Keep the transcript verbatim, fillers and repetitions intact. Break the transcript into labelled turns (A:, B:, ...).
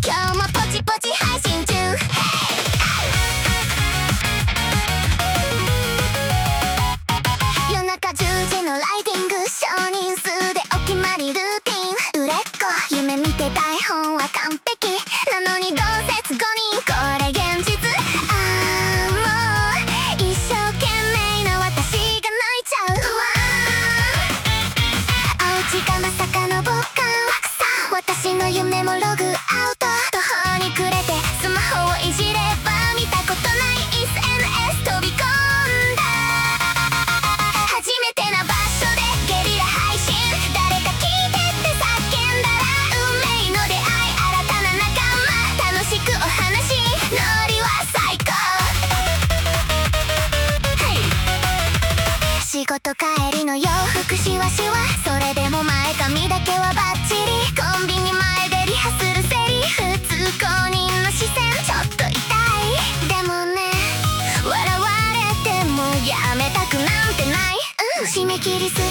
A: 今日もポチポチ配信中。夜中じゅうじのライディング、少人数でお決まりルーティン。売れっ子夢見て台本は完璧なのにどうせごにんこれ現実。ああもう一生懸命な私が泣いちゃう。お家がまさかの傍観。私の夢もログアウト。途方に暮れてスマホをいじれば見たことない エスエヌエス 飛び込んだ。初めてな場所でゲリラ配信。誰か聞いてって叫んだら運命の出会い、新たな仲間。楽しくお話ノリは最高。仕事帰りの洋服シワシワ。それでも前髪だけはバッチリ。コンビニ前でリハするセリフ。通行人の視線ちょっと痛い。でもね笑われてもやめたくなんてない、うん、締め切りす